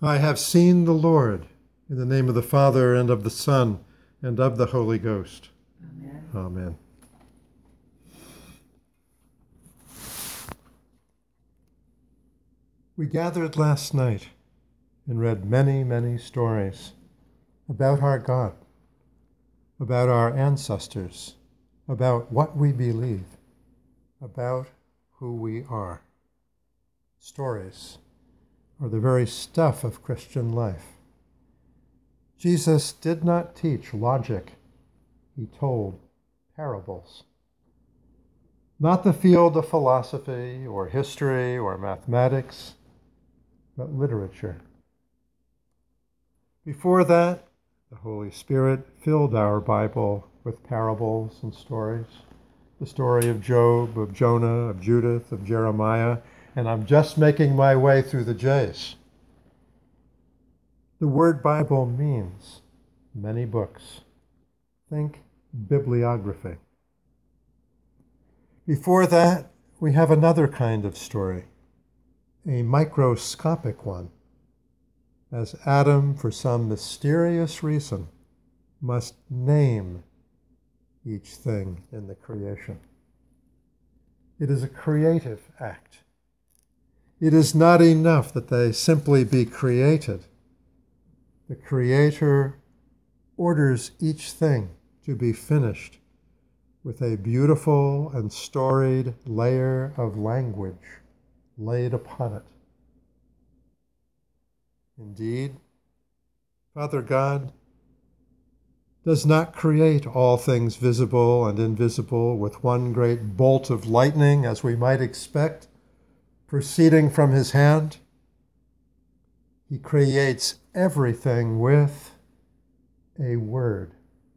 I have seen the Lord. In the name of the Father, and of the Son, and of the Holy Ghost. Amen. Amen. We gathered last night and read many, many stories about our God, about our ancestors, about what we believe, about who we are. Stories are the very stuff of Christian life. Jesus did not teach logic. He told parables. Not the field of philosophy or history or mathematics, but literature. Before that, the Holy Spirit filled our Bible with parables and stories. The story of Job, of Jonah, of Judith, of Jeremiah, and I'm just making my way through the J's. The word Bible means many books. Think bibliography. Before that, we have another kind of story, a microscopic one, as Adam, for some mysterious reason, must name each thing in the creation. It is a creative act. It is not enough that they simply be created. The Creator orders each thing to be finished with a beautiful and storied layer of language laid upon it. Indeed, Father God does not create all things visible and invisible with one great bolt of lightning, as we might expect, proceeding from his hand. He creates everything with a word.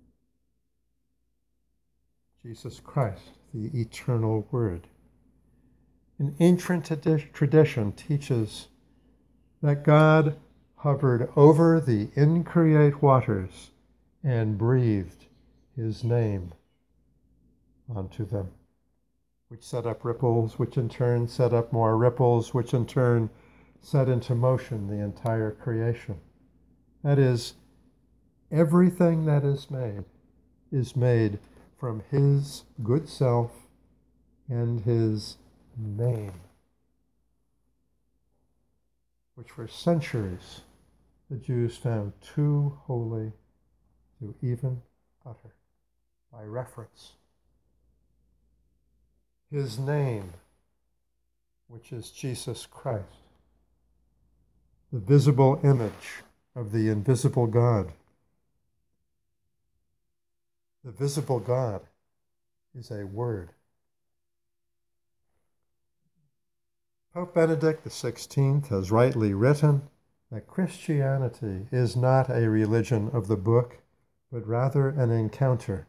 Jesus Christ, the eternal Word. An ancient tradition teaches that God hovered over the increate waters and breathed his name onto them, which set up ripples, which in turn set up more ripples, which in turn set into motion the entire creation. That is, everything that is made from his good self and his name, which for centuries the Jews found too holy to even utter by reference. His name, which is Jesus Christ, the visible image of the invisible God. The visible God is a word. Pope Benedict XVI has rightly written that Christianity is not a religion of the book, but rather an encounter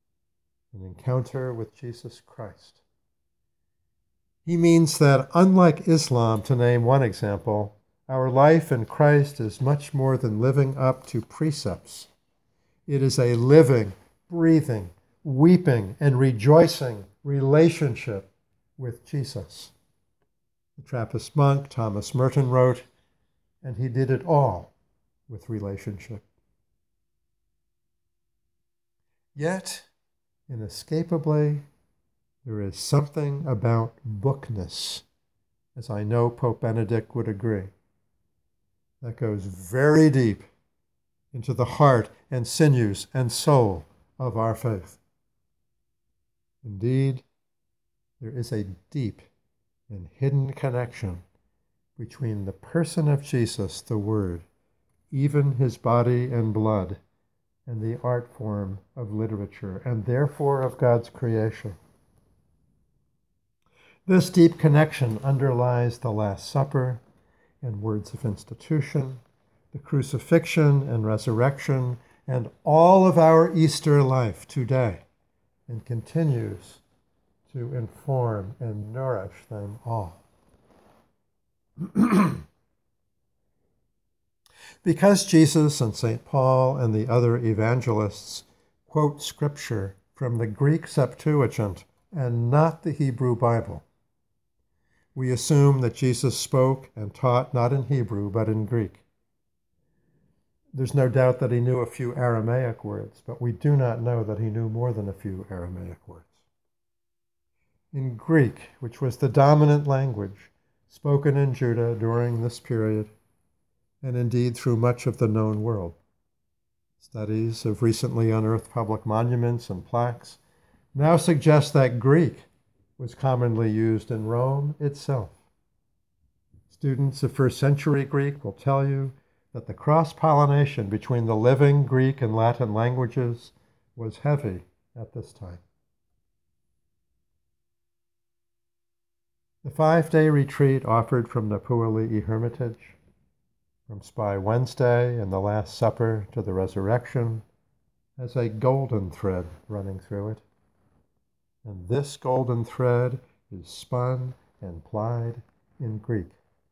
with Jesus Christ. He means that, unlike Islam, to name one example, our life in Christ is much more than living up to precepts. It is a living, breathing, weeping, and rejoicing relationship with Jesus. The Trappist monk Thomas Merton wrote, and he did it all with relationship. Yet, inescapably, there is something about bookness, as I know Pope Benedict would agree, that goes very deep into the heart and sinews and soul of our faith. Indeed, there is a deep and hidden connection between the person of Jesus, the Word, even his body and blood, and the art form of literature, and therefore of God's creation. This deep connection underlies the Last Supper and words of institution, the crucifixion and resurrection, and all of our Easter life today, and continues to inform and nourish them all. Because Jesus and St. Paul and the other evangelists quote Scripture from the Greek Septuagint and not the Hebrew Bible, we assume that Jesus spoke and taught not in Hebrew but in Greek. There's no doubt that he knew a few Aramaic words, but we do not know that he knew more than a few Aramaic words. In Greek, which was the dominant language spoken in Judah during this period, and indeed through much of the known world, studies of recently unearthed public monuments and plaques now suggest that Greek was commonly used in Rome itself. Students of first century Greek will tell you that the cross-pollination between the living Greek and Latin languages was heavy at this time. The 5-day retreat offered from the Pu'ali'i Hermitage, from Spy Wednesday and the Last Supper to the Resurrection, has a golden thread running through it. And this golden thread is spun and plied in Greek.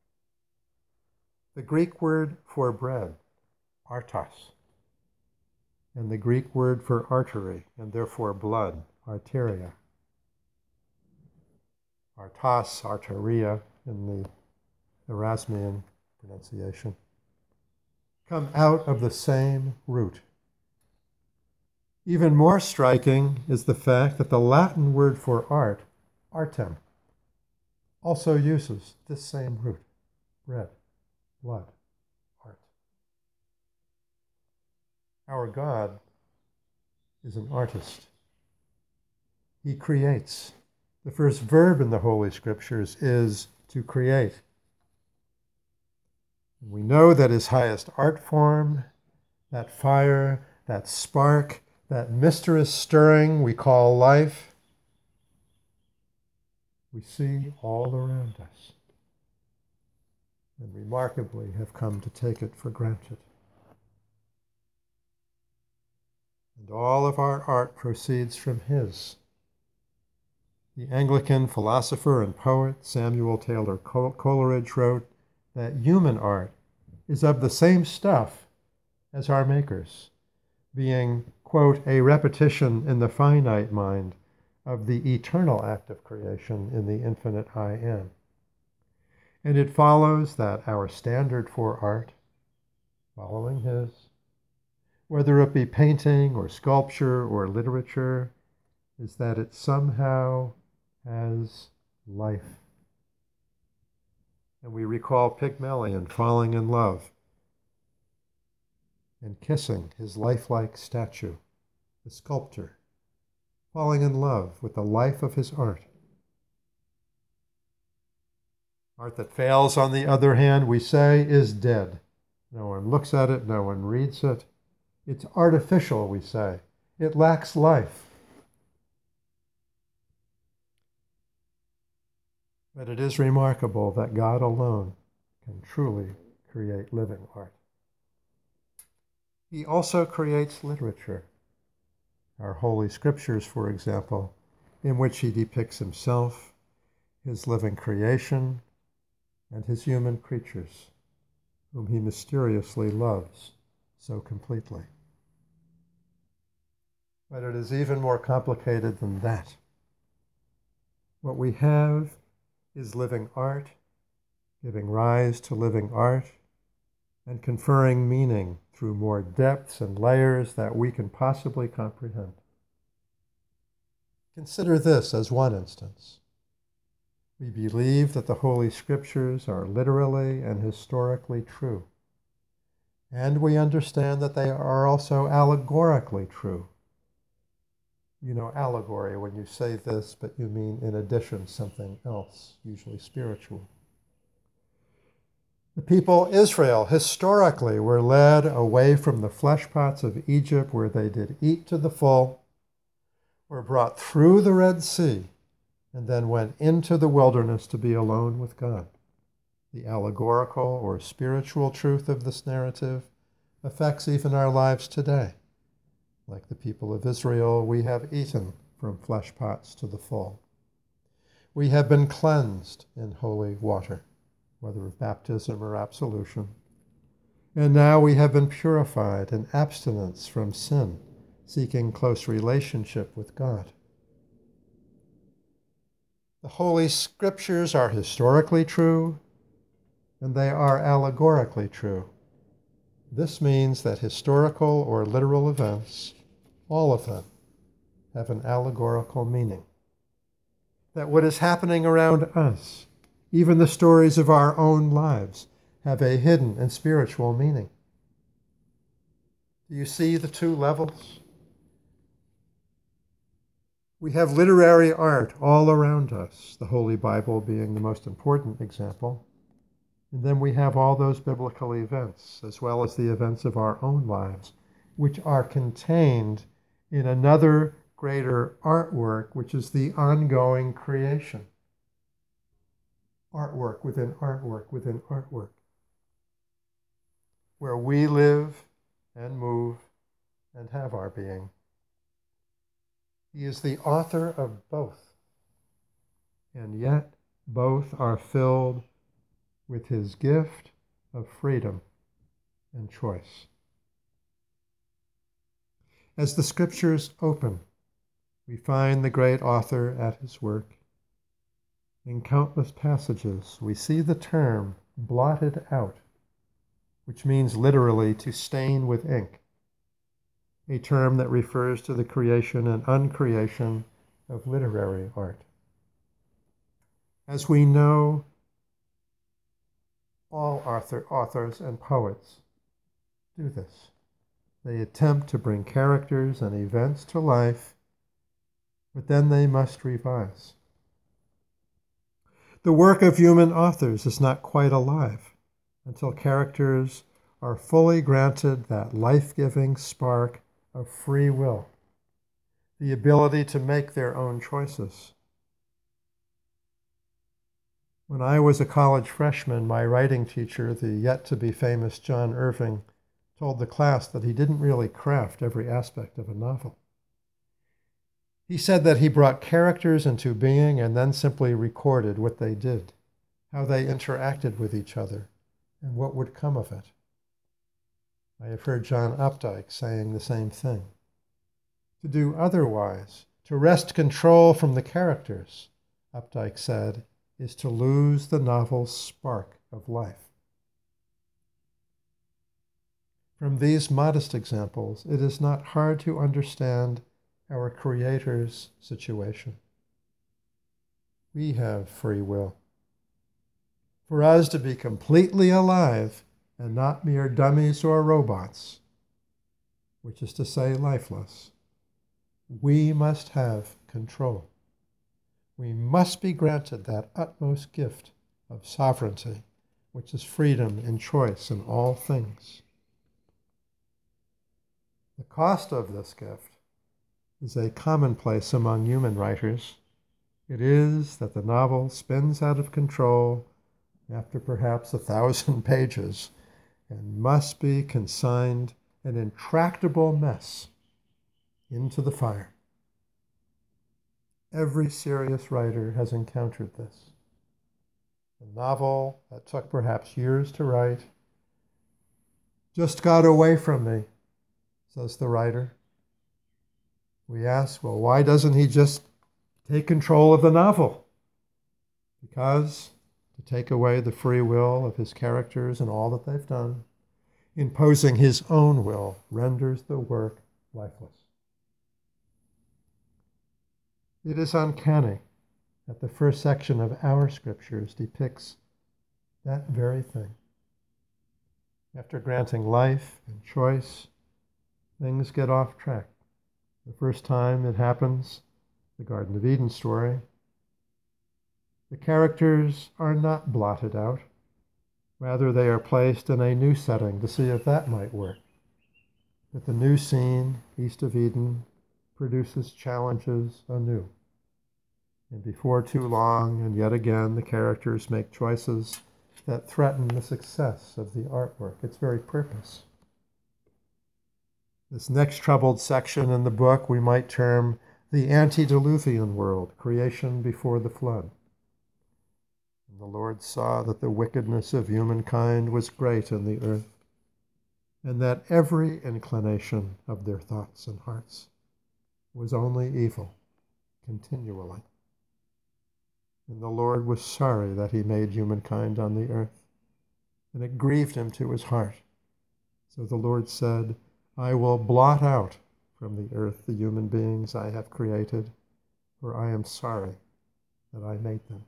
The Greek word for bread, artos, and the Greek word for artery, and therefore blood, arteria. Artos, arteria, in the Erasmian pronunciation, come out of the same root. Even more striking is the fact that the Latin word for art, artem, also uses this same root, bread, blood, art. Our God is an artist. He creates. The first verb in the Holy Scriptures is to create. We know that his highest art form, that fire, that spark, that mysterious stirring we call life, we see all around us, and remarkably have come to take it for granted. And all of our art proceeds from his. The Anglican philosopher and poet Samuel Taylor Coleridge wrote that human art is of the same stuff as our Maker's, being, quote, a repetition in the finite mind of the eternal act of creation in the infinite I Am. And it follows that our standard for art, following his, whether it be painting or sculpture or literature, is that it somehow has life. And we recall Pygmalion falling in love and kissing his lifelike statue, the sculptor, falling in love with the life of his art. Art that fails, on the other hand, we say, is dead. No one looks at it, no one reads it. It's artificial, we say. It lacks life. But it is remarkable that God alone can truly create living art. He also creates literature. Our Holy Scriptures, for example, in which he depicts himself, his living creation, and his human creatures, whom he mysteriously loves so completely. But it is even more complicated than that. What we have is living art, giving rise to living art, and conferring meaning through more depths and layers that we can possibly comprehend. Consider this as one instance. We believe that the Holy Scriptures are literally and historically true, and we understand that they are also allegorically true. You know allegory when you say this, but you mean in addition something else, usually spiritual. The people Israel historically were led away from the flesh pots of Egypt, where they did eat to the full, were brought through the Red Sea, and then went into the wilderness to be alone with God. The allegorical or spiritual truth of this narrative affects even our lives today. Like the people of Israel, we have eaten from flesh pots to the full. We have been cleansed in holy water, whether of baptism or absolution. And now we have been purified in abstinence from sin, seeking close relationship with God. The Holy Scriptures are historically true, and they are allegorically true. This means that historical or literal events, all of them, have an allegorical meaning. That what is happening around us, even the stories of our own lives, have a hidden and spiritual meaning. Do you see the two levels? We have literary art all around us, the Holy Bible being the most important example. And then we have all those biblical events, as well as the events of our own lives, which are contained in another greater artwork, which is the ongoing creation. Artwork within artwork within artwork, where we live and move and have our being. He is the author of both, and yet both are filled with his gift of freedom and choice. As the scriptures open, we find the great author at his work. In countless passages, we see the term blotted out, which means literally to stain with ink, a term that refers to the creation and uncreation of literary art. As we know, all authors and poets do this. They attempt to bring characters and events to life, but then they must revise. The work of human authors is not quite alive until characters are fully granted that life-giving spark of free will, the ability to make their own choices. When I was a college freshman, my writing teacher, the yet-to-be-famous John Irving, told the class that he didn't really craft every aspect of a novel. He said that he brought characters into being and then simply recorded what they did, how they interacted with each other, and what would come of it. I have heard John Updike saying the same thing. To do otherwise, to wrest control from the characters, Updike said, is to lose the novel's spark of life. From these modest examples, it is not hard to understand our Creator's situation. We have free will. For us to be completely alive and not mere dummies or robots, which is to say lifeless, we must have control. We must be granted that utmost gift of sovereignty, which is freedom in choice in all things. The cost of this gift is a commonplace among human writers. It is that the novel spins out of control after perhaps 1,000 pages and must be consigned an intractable mess into the fire. Every serious writer has encountered this. A novel that took perhaps years to write just got away from me, says the writer. We ask, well, why doesn't he just take control of the novel? Because to take away the free will of his characters and all that they've done, imposing his own will renders the work lifeless. It is uncanny that the first section of our scriptures depicts that very thing. After granting life and choice, things get off track. The first time it happens, the Garden of Eden story, the characters are not blotted out. Rather, they are placed in a new setting to see if that might work. But the new scene, east of Eden, produces challenges anew. And before too long, and yet again, the characters make choices that threaten the success of the artwork, its very purpose. This next troubled section in the book we might term the antediluvian world, creation before the flood. And the Lord saw that the wickedness of humankind was great in the earth, and that every inclination of their thoughts and hearts was only evil continually. And the Lord was sorry that he made humankind on the earth, and it grieved him to his heart. So the Lord said, I will blot out from the earth the human beings I have created, for I am sorry that I made them.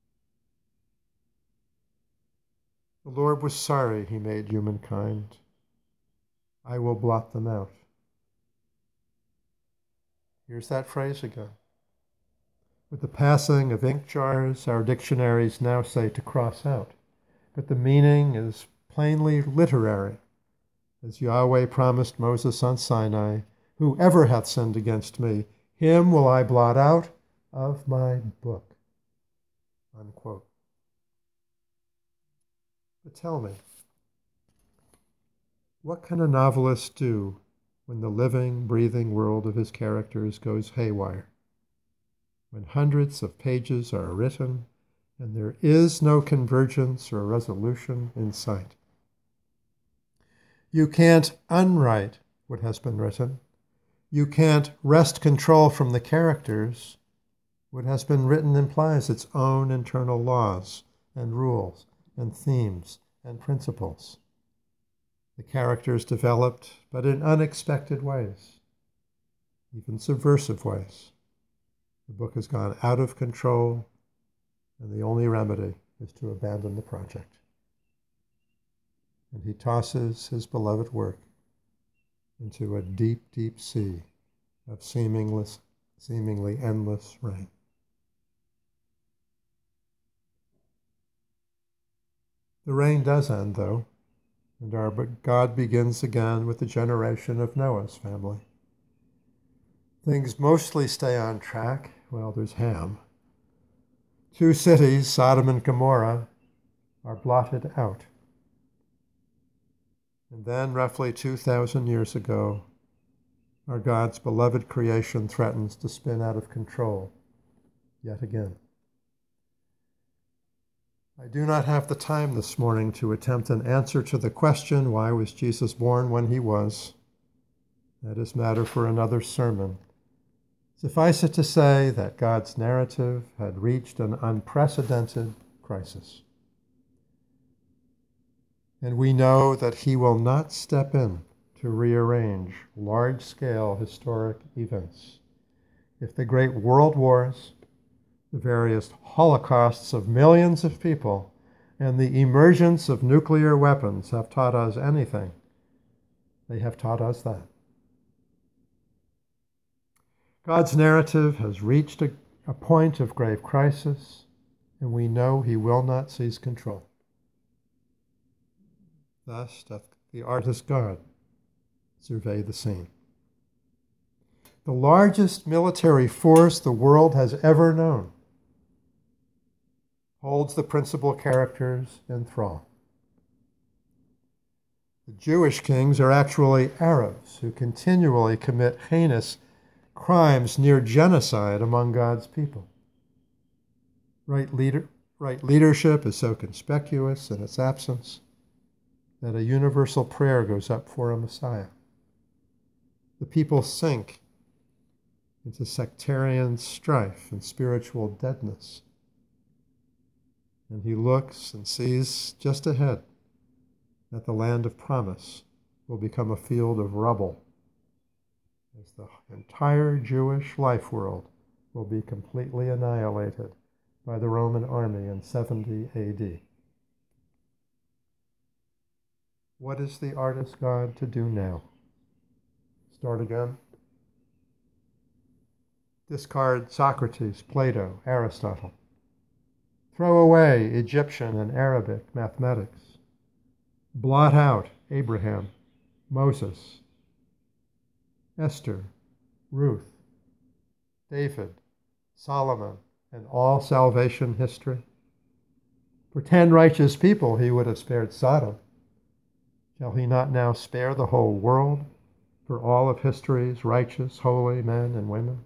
The Lord was sorry he made humankind. I will blot them out. Here's that phrase again. With the passing of ink jars, our dictionaries now say to cross out, but the meaning is plainly literary. As Yahweh promised Moses on Sinai, whoever hath sinned against me, him will I blot out of my book. Unquote. But tell me, what can a novelist do when the living, breathing world of his characters goes haywire? When hundreds of pages are written and there is no convergence or resolution in sight? You can't unwrite what has been written. You can't wrest control from the characters. What has been written implies its own internal laws and rules and themes and principles. The characters developed, but in unexpected ways, even subversive ways. The book has gone out of control, and the only remedy is to abandon the project. And he tosses his beloved work into a deep, deep sea of seemingly endless rain. The rain does end, though, and our God begins again with the generation of Noah's family. Things mostly stay on track. Well, there's Ham. 2 cities, Sodom and Gomorrah, are blotted out. And then, roughly 2,000 years ago, our God's beloved creation threatens to spin out of control yet again. I do not have the time this morning to attempt an answer to the question, why was Jesus born when he was? That is matter for another sermon. Suffice it to say that God's narrative had reached an unprecedented crisis. And we know that he will not step in to rearrange large-scale historic events. If the great world wars, the various holocausts of millions of people, and the emergence of nuclear weapons have taught us anything, they have taught us that. God's narrative has reached a point of grave crisis, and we know he will not seize control. Thus doth the artist God survey the scene. The largest military force the world has ever known holds the principal characters in thrall. The Jewish kings are actually Arabs who continually commit heinous crimes near genocide among God's people. Right leadership is so conspicuous in its absence that a universal prayer goes up for a Messiah. The people sink into sectarian strife and spiritual deadness. And he looks and sees just ahead that the land of promise will become a field of rubble, as the entire Jewish life world will be completely annihilated by the Roman army in 70 AD. What is the artist God to do now? Start again? Discard Socrates, Plato, Aristotle. Throw away Egyptian and Arabic mathematics. Blot out Abraham, Moses, Esther, Ruth, David, Solomon, and all salvation history. For 10 righteous people he would have spared Sodom. Shall he not now spare the whole world for all of history's righteous, holy men and women?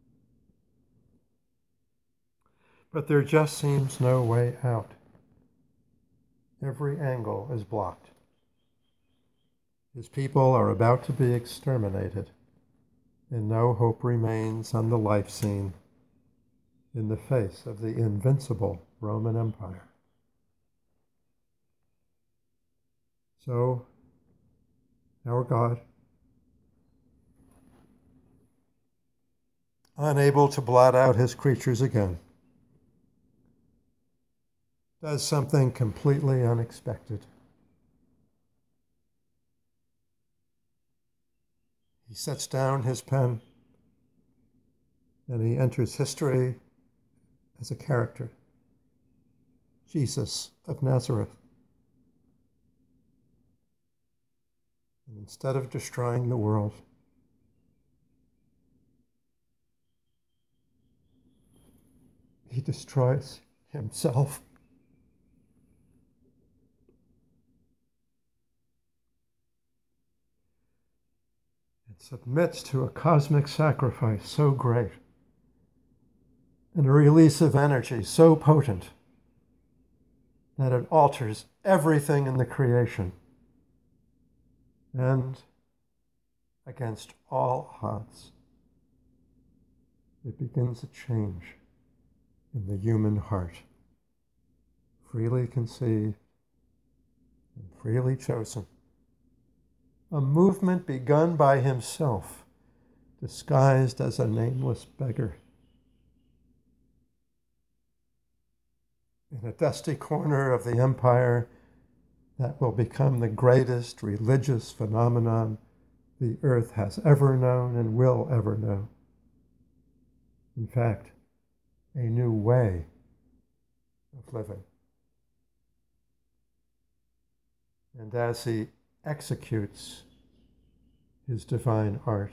But there just seems no way out. Every angle is blocked. His people are about to be exterminated, and no hope remains on the life scene in the face of the invincible Roman Empire. So our God, unable to blot out his creatures again, does something completely unexpected. He sets down his pen and he enters history as a character, Jesus of Nazareth. And instead of destroying the world, he destroys himself. And submits to a cosmic sacrifice so great and a release of energy so potent that it alters everything in the creation. And against all odds, it begins a change in the human heart, freely conceived and freely chosen. A movement begun by himself, disguised as a nameless beggar. In a dusty corner of the empire that will become the greatest religious phenomenon the earth has ever known and will ever know. In fact, a new way of living. And as he executes his divine art,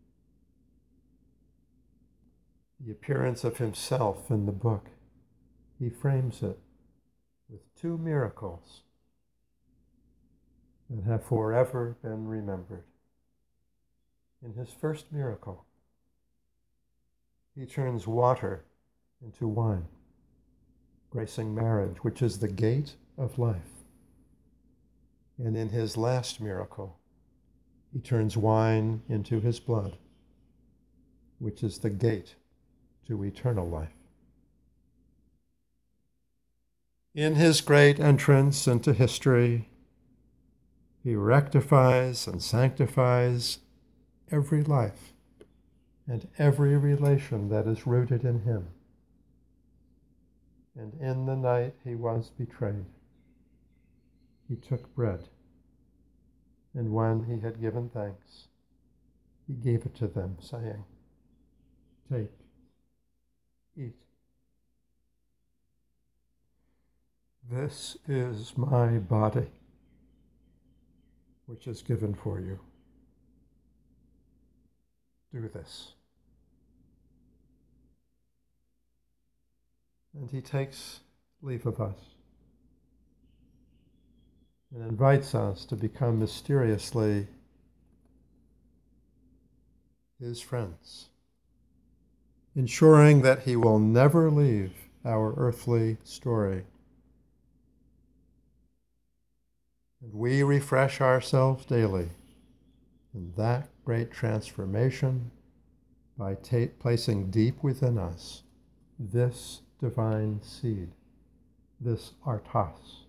the appearance of himself in the book, he frames it with two miracles that have forever been remembered. In his first miracle, he turns water into wine, gracing marriage, which is the gate of life. And in his last miracle, he turns wine into his blood, which is the gate to eternal life. In his great entrance into history, he rectifies and sanctifies every life and every relation that is rooted in him. And in the night he was betrayed, he took bread, and when he had given thanks, he gave it to them, saying, "Take, eat. This is my body, which is given for you. Do this." And he takes leave of us and invites us to become mysteriously his friends, ensuring that he will never leave our earthly story. And we refresh ourselves daily in that great transformation by placing deep within us this divine seed, this artos,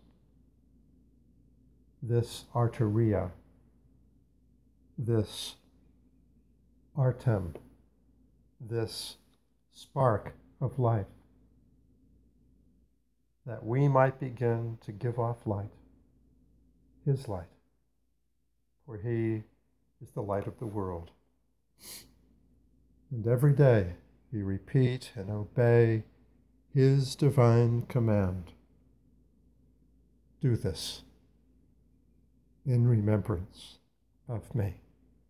this arteria, this artem, this spark of life, that we might begin to give off light, his light, for he is the light of the world. And every day we repeat and obey his divine command. Do this in remembrance of me.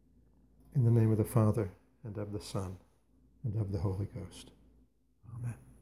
In the name of the Father, and of the Son, and of the Holy Ghost. Amen.